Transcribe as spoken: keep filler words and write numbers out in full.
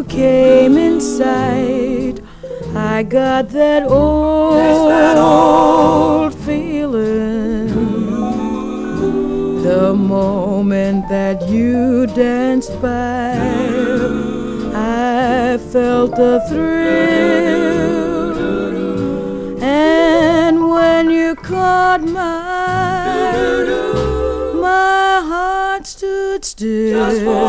came in sight, I got that old, that old feeling. The moment that you danced by, I felt the thrill. And when you caught my eye, my heart stood still.